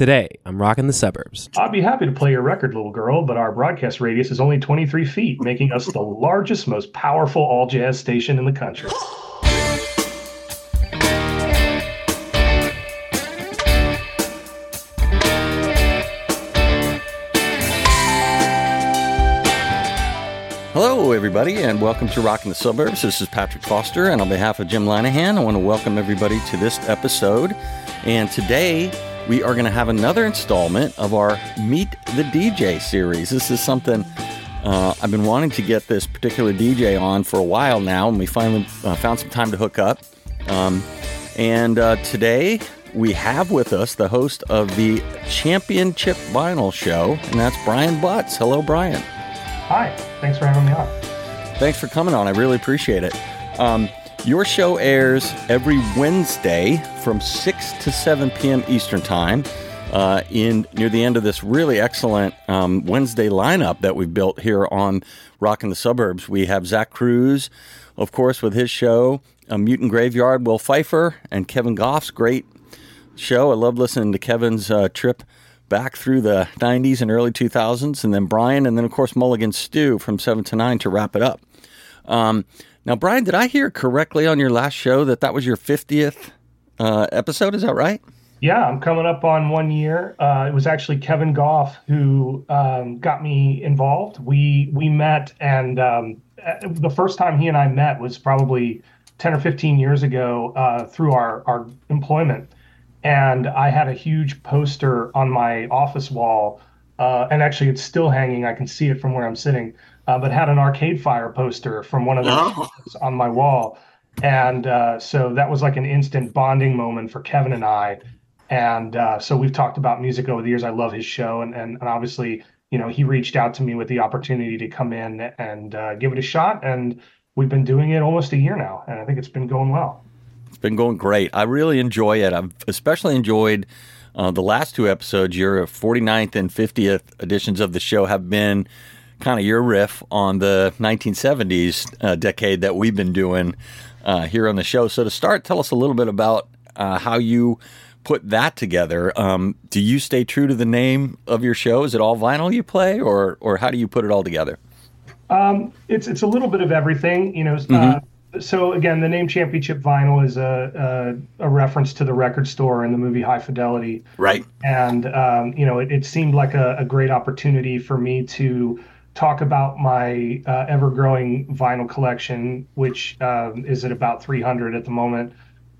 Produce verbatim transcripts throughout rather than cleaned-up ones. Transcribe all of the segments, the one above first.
Today, I'm rocking the suburbs. I'd be happy to play your record, little girl, but our broadcast radius is only twenty-three feet, making us the largest, most powerful all-jazz station in the country. Hello, everybody, and welcome to Rockin' the Suburbs. This is Patrick Foster, and on behalf of Jim Linehan, I want to welcome everybody to this episode. And today, we are going to have another installment of our Meet the D J series. This is something uh, I've been wanting to get this particular D J on for a while now, and we finally uh, found some time to hook up. Um, and uh, today, we have with us the host of the Championship Vinyl Show, and that's Brian Butts. Hello, Brian. Hi, thanks for having me on. Thanks for coming on. I really appreciate it. Um, your show airs every Wednesday from six to seven p.m. Eastern Time uh, in near the end of this really excellent um, Wednesday lineup that we've built here on Rockin' the Suburbs. We have Zach Cruz, of course, with his show, uh, Mutant Graveyard, Will Pfeiffer, and Kevin Goff's great show. I love listening to Kevin's uh, trip back through the nineties and early two thousands, and then Brian, and then, of course, Mulligan Stew from seven to nine to wrap it up. Um, now, Brian, did I hear correctly on your last show that that was your fiftieth uh, episode? Is that right? Yeah, I'm coming up on one year. Uh, it was actually Kevin Goff who um, got me involved. We we met, and um, the first time he and I met was probably ten or fifteen years ago uh, through our, our employment. And I had a huge poster on my office wall, uh, and actually it's still hanging. I can see it from where I'm sitting, uh, but had an Arcade Fire poster from one of those Oh. on my wall. And uh, so that was like an instant bonding moment for Kevin and I. And uh, so we've talked about music over the years. I love his show. And, and, and obviously, you know, he reached out to me with the opportunity to come in and uh, give it a shot. And we've been doing it almost a year now. And I think it's been going well. It's been going great. I really enjoy it. I've especially enjoyed uh, the last two episodes. Your forty-ninth and fiftieth editions of the show have been kind of your riff on the nineteen seventies uh, decade that we've been doing uh, here on the show. So to start, tell us a little bit about uh, how you put that together. Um, do you stay true to the name of your show? Is it all vinyl you play, or or how do you put it all together? Um, it's it's a little bit of everything, you know. Mm-hmm. Uh, So again, the name Championship Vinyl is a, a a reference to the record store in the movie High Fidelity. Right. And um, you know, it, it seemed like a, a great opportunity for me to talk about my uh, ever-growing vinyl collection, which um, is at about three hundred at the moment,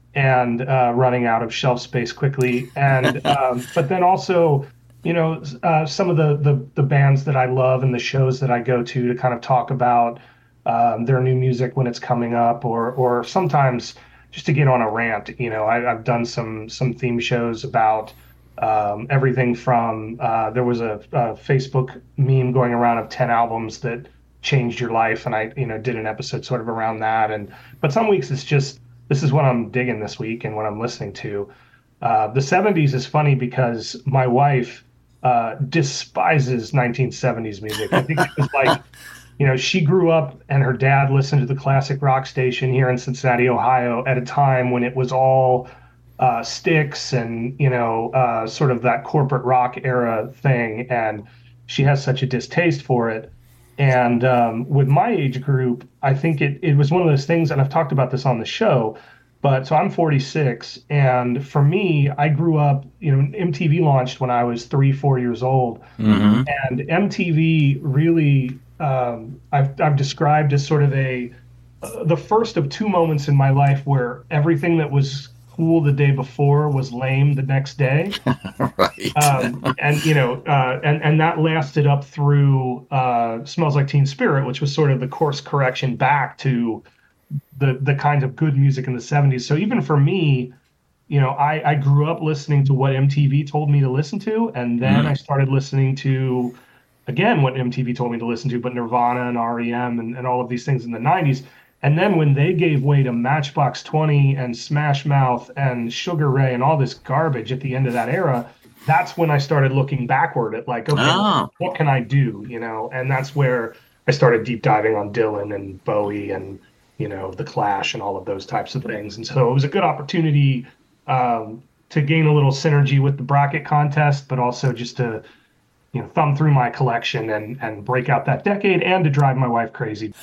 and uh, running out of shelf space quickly. And um, but then also, you know, uh, some of the, the the bands that I love and the shows that I go to to kind of talk about Um, their new music when it's coming up, or or sometimes just to get on a rant. You know, I, I've done some some theme shows about um, everything from uh, there was a, a Facebook meme going around of ten albums that changed your life, and I you know did an episode sort of around that. And but some weeks it's just this is what I'm digging this week and what I'm listening to. Uh, the seventies is funny because my wife uh, despises nineteen seventies music. I think it was like. You know, she grew up and her dad listened to the classic rock station here in Cincinnati, Ohio, at a time when it was all uh, Styx and, you know, uh, sort of that corporate rock era thing. And she has such a distaste for it. And um, with my age group, I think it, it was one of those things, and I've talked about this on the show, but so I'm forty-six. And for me, I grew up, you know, M T V launched when I was three, four years old. Mm-hmm. And M T V really... Um, I've, I've described as sort of a uh, the first of two moments in my life where everything that was cool the day before was lame the next day. Right. Um, and you know, uh, and and that lasted up through uh, Smells Like Teen Spirit, which was sort of the course correction back to the the kind of good music in the seventies. So even for me, you know, I, I grew up listening to what M T V told me to listen to, and then mm. I started listening to. Again, what M T V told me to listen to, but Nirvana and R E M and, and all of these things in the nineties. And then when they gave way to Matchbox twenty and Smash Mouth and Sugar Ray and all this garbage at the end of that era, that's when I started looking backward at like, okay, oh. what can I do? You know, and that's where I started deep diving on Dylan and Bowie and, you know, The Clash and all of those types of things. And so it was a good opportunity um, to gain a little synergy with the bracket contest, but also just to, you know, thumb through my collection and and break out that decade and to drive my wife crazy.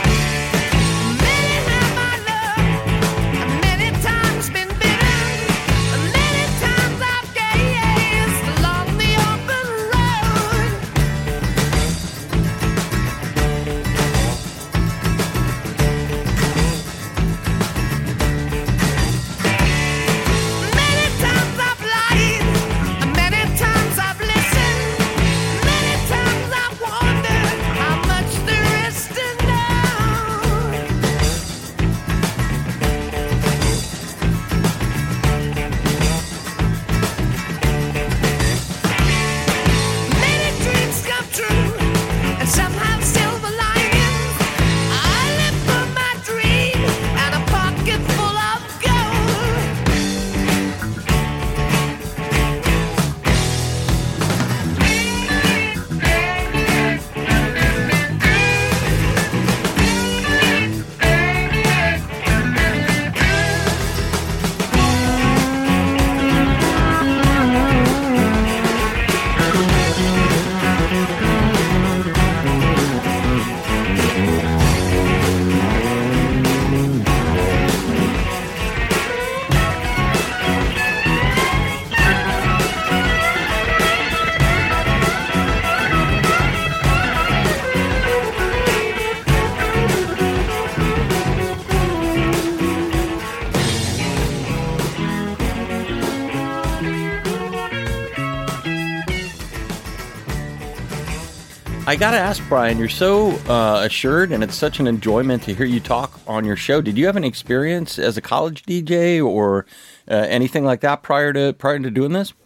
I got to ask, Brian, you're so uh, assured, and it's such an enjoyment to hear you talk on your show. Did you have any experience as a college D J or uh, anything like that prior to prior to doing this?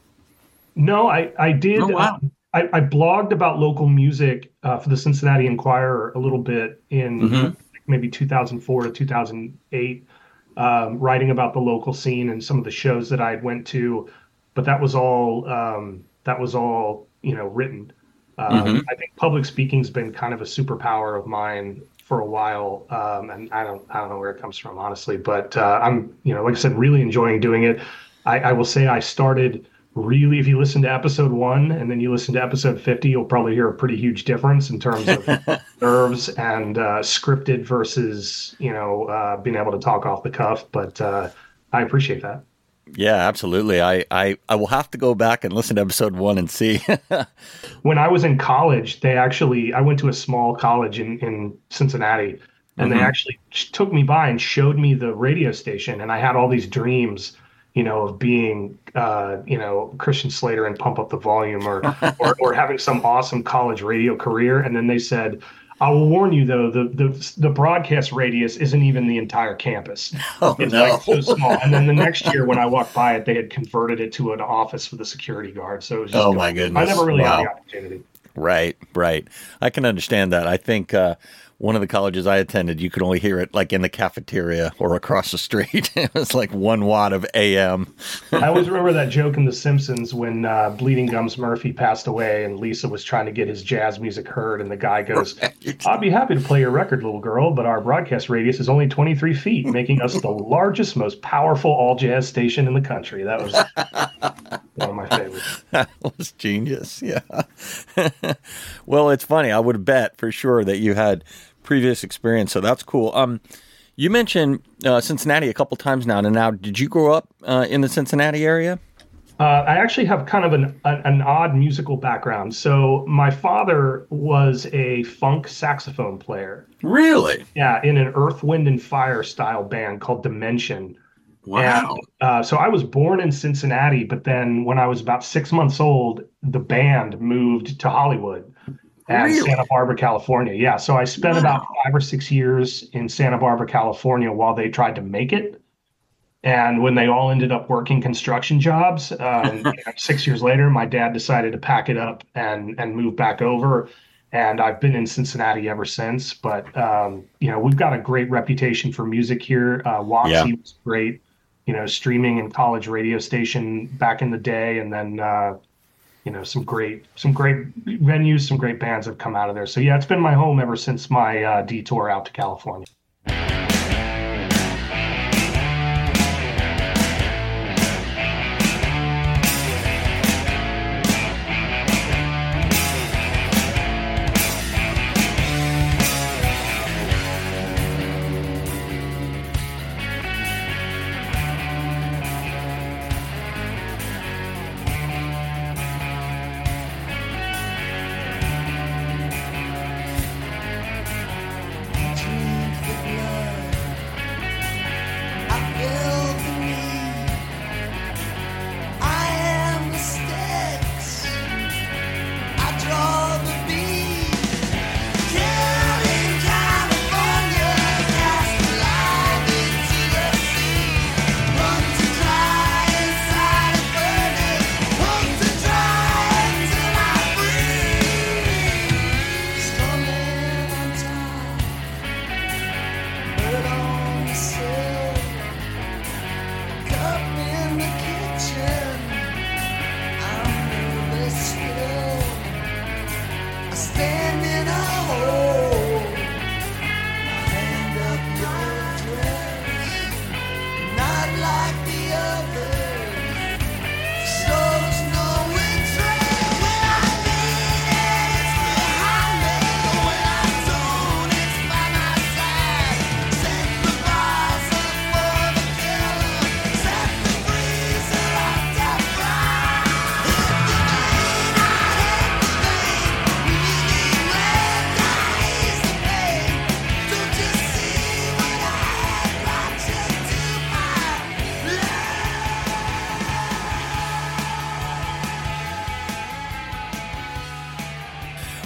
No, I, I did. Oh, wow. um, I, I blogged about local music uh, for the Cincinnati Enquirer a little bit in Mhm. maybe two thousand four to two thousand eight, um, writing about the local scene and some of the shows that I went to. But that was all um, that was all you know written. Um, Mhm. I think public speaking's been kind of a superpower of mine for a while, um, and I don't I don't know where it comes from, honestly. But uh, I'm you know like I said, really enjoying doing it. I, I will say I started really. If you listen to episode one and then you listen to episode fifty, you'll probably hear a pretty huge difference in terms of nerves and uh, scripted versus you know uh, being able to talk off the cuff. But uh, I appreciate that. Yeah, absolutely. I, I, I will have to go back and listen to episode one and see. When I was in college, they actually, I went to a small college in, in Cincinnati, and Mhm. they actually took me by and showed me the radio station. And I had all these dreams, you know, of being, uh, you know, Christian Slater and Pump Up the Volume or, or, or having some awesome college radio career. And then they said, I will warn you, though, the, the, the broadcast radius isn't even the entire campus. Oh, It's no. like so small. And then the next year when I walked by it, they had converted it to an office for the security guard. So it was just Oh, my goodness. I never really Wow. had the opportunity. Right, right. I can understand that. I think uh, one of the colleges I attended, you could only hear it like in the cafeteria or across the street. It was like one watt of A M. I always remember that joke in The Simpsons when uh, Bleeding Gums Murphy passed away and Lisa was trying to get his jazz music heard. And the guy goes, Right. I'd be happy to play your record, little girl, but our broadcast radius is only twenty-three feet, making us the largest, most powerful all jazz station in the country. That was one of my favorites. That was genius. Yeah. Well, it's funny. I would bet for sure that you had previous experience. So that's cool. Um, you mentioned uh, Cincinnati a couple times now. And now, did you grow up uh, in the Cincinnati area? Uh, I actually have kind of an, an an odd musical background. So my father was a funk saxophone player. Really? Yeah, in an Earth, Wind, and Fire style band called Dimension. Wow. And, uh, so I was born in Cincinnati, but then when I was about six months old, the band moved to Hollywood and Really? Santa Barbara, California. Yeah, so I spent about five or six years in Santa Barbara, California, while they tried to make it. And when they all ended up working construction jobs, um, you know, six years later, my dad decided to pack it up and and move back over. And I've been in Cincinnati ever since. But um, you know, we've got a great reputation for music here. Uh, Waxy Yeah. was great, you know, streaming and college radio station back in the day, and then uh, you know, some great some great venues, some great bands have come out of there. So yeah, it's been my home ever since my uh, detour out to California.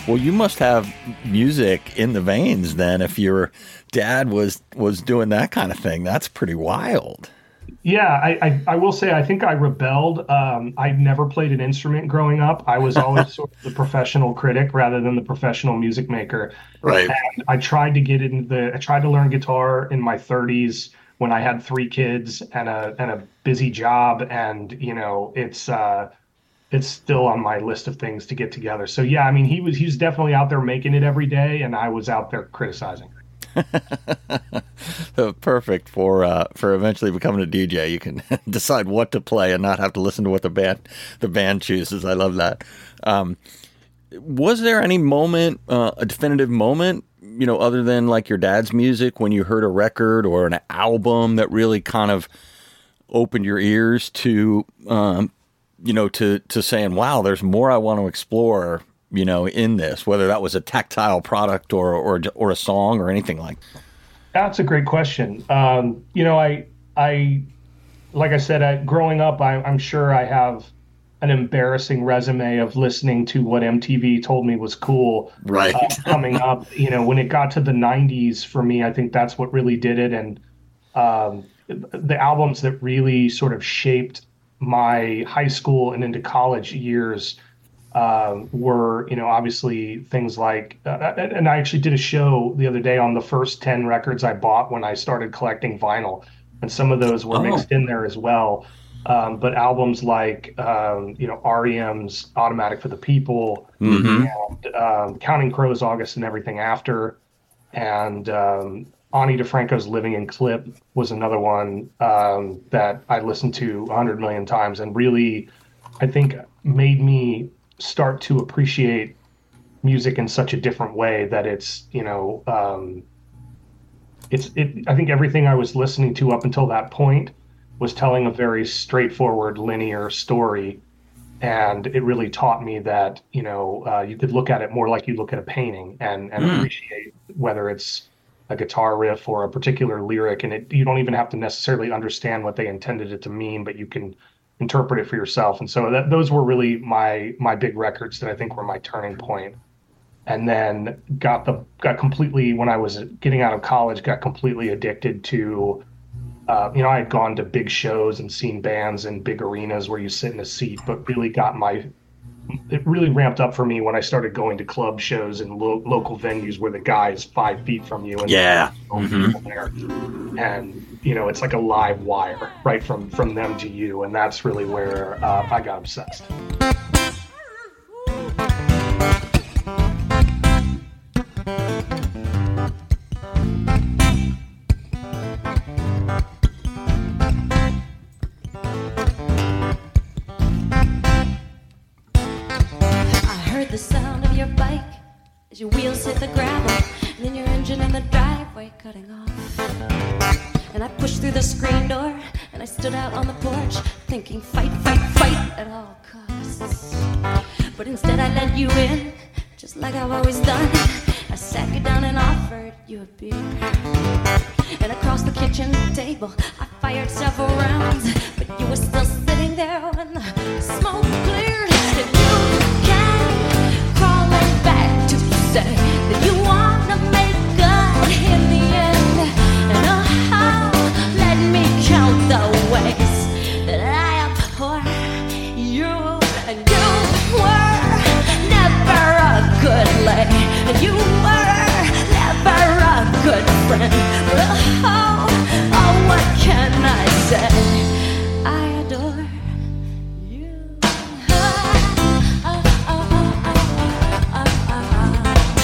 Well, you must have music in the veins then if your dad was, was doing that kind of thing. That's pretty wild. Yeah, I, I, I will say I think I rebelled. Um, I never played an instrument growing up. I was always sort of the professional critic rather than the professional music maker. Right. And I tried to get into the. I tried to learn guitar in my thirties when I had three kids and a and a busy job, and you know it's uh, it's still on my list of things to get together. So yeah, I mean he was he was definitely out there making it every day, and I was out there criticizing. Perfect for uh, for eventually becoming a D J. You can decide what to play and not have to listen to what the band the band chooses. I love that. Um, was there any moment, uh, a definitive moment, you know, other than like your dad's music, when you heard a record or an album that really kind of opened your ears to, um, you know, to to saying, "Wow, there's more I want to explore." You know, in this, whether that was a tactile product or or or a song or anything like that? That's a great question. Um, you know, I I like I said, I, growing up, I, I'm sure I have an embarrassing resume of listening to what M T V told me was cool. Right. Uh, coming up, you know, when it got to the nineties, for me, I think that's what really did it, and um, the albums that really sort of shaped my high school and into college years. Um, were, you know, obviously things like, uh, and I actually did a show the other day on the first ten records I bought when I started collecting vinyl, and some of those were oh. mixed in there as well. Um, but albums like, um, you know, R E M's Automatic for the People, mm-hmm. and um, Counting Crows, August and Everything After, and um, Ani DeFranco's Living in Clip was another one um, that I listened to a hundred million times and really, I think, made me start to appreciate music in such a different way that it's, you know, um, it's, it, I think everything I was listening to up until that point was telling a very straightforward, linear story. And it really taught me that, you know, uh, you could look at it more like you look at a painting and, and mm. appreciate whether it's a guitar riff or a particular lyric. And it, you don't even have to necessarily understand what they intended it to mean, but you can interpret it for yourself. And so that those were really my my big records that I think were my turning point. And then got the got completely, when I was getting out of college, got completely addicted to uh, you know, I had gone to big shows and seen bands in big arenas where you sit in a seat, but really got my it really ramped up for me when I started going to club shows and lo- local venues where the guy is five feet from you and yeah mm-hmm. there. And you know, it's like a live wire right from from them to you, and that's really where uh, I got obsessed. The sound of your bike as your wheels hit the gravel, and then your engine in the driveway cutting off. And I pushed through the screen door and I stood out on the porch thinking fight, fight, fight at all costs. But instead I let you in, just like I've always done. I sat you down and offered you a beer. And across the kitchen table I fired several rounds, but you were still sitting there when the smoke cleared. And you say that you wanna make good in the end, and oh, let me count the ways that I abhor you. And you were never a good lady, and you were never a good friend. Oh, oh, what can I say? I adore you. Oh, oh, oh, oh, oh, oh, oh.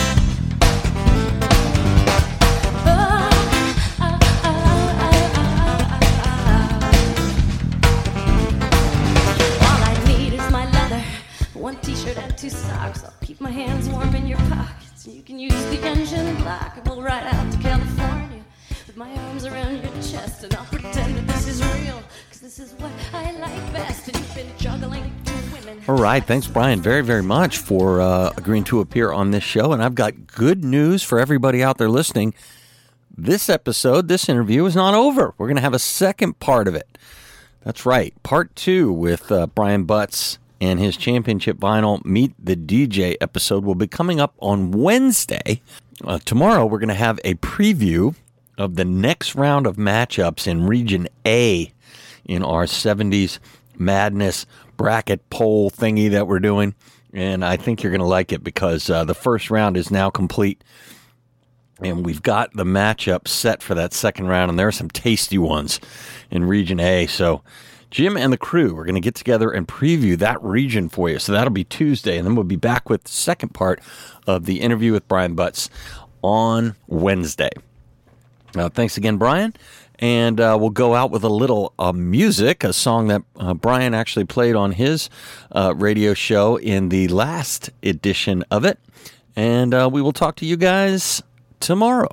One t-shirt and two socks. I'll keep my hands warm in your pockets. You can use the engine block, and we'll ride out to California with my arms around your chest, and I'll pretend that this is real, because this is what I like best. And you've been juggling two women. All right, thanks, Brian, very, very much for uh, agreeing to appear on this show. And I've got good news for everybody out there listening. This episode, this interview is not over. We're going to have a second part of it. That's right, part two with uh, Brian Butts and his championship vinyl Meet the D J episode will be coming up on Wednesday. Uh, tomorrow, we're going to have a preview of the next round of matchups in Region A in our seventies Madness bracket poll thingy that we're doing. And I think you're going to like it because uh, the first round is now complete. And we've got the matchup set for that second round. And there are some tasty ones in Region A. So Jim and the crew are going to get together and preview that region for you. So that'll be Tuesday. And then we'll be back with the second part of the interview with Brian Butts on Wednesday. Uh, thanks again, Brian. And uh, we'll go out with a little uh, music, a song that uh, Brian actually played on his uh, radio show in the last edition of it. And uh, we will talk to you guys tomorrow.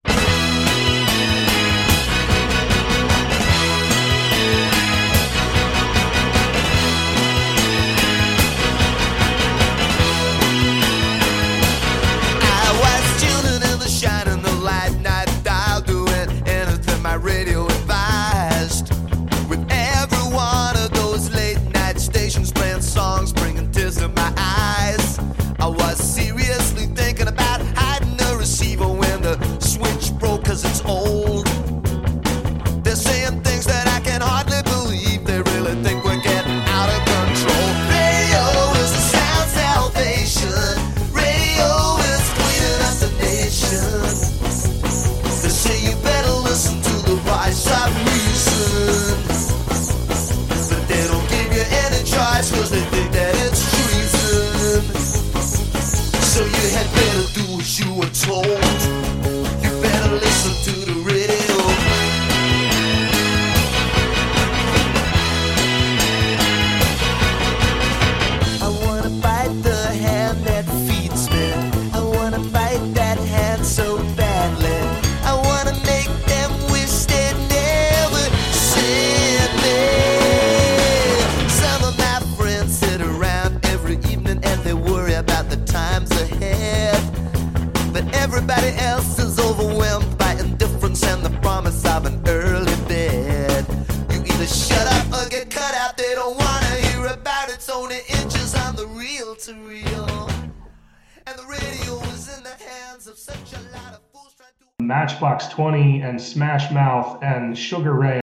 Radio advised with every one of those late night stations playing songs bringing tears to my eyes. I was seriously thinking about hiding the receiver when the switch broke cause it's old. They're saying things that I can hardly believe. They really think we're getting out of control. Radio is the sound salvation. Radio is cleaning up the nation. They say you better listen to the voice of reason, but they don't give you any choice cause they think that it's treason. So you had better do as you were told. You better listen to the radio. I wanna bite the hand that feeds me. I wanna bite that hand so badly. I wanna make them wish they never sent me. Some of my friends sit around every evening and they worry about the times ahead. But everybody else is overwhelmed by indifference and the promise of an early bed. You either shut up or get cut out. They don't wanna hear about it's only inches on the reel to reel. And the radio is in the hands of such a lot of fools trying to Matchbox twenty and Smash Mouth and Sugar Ray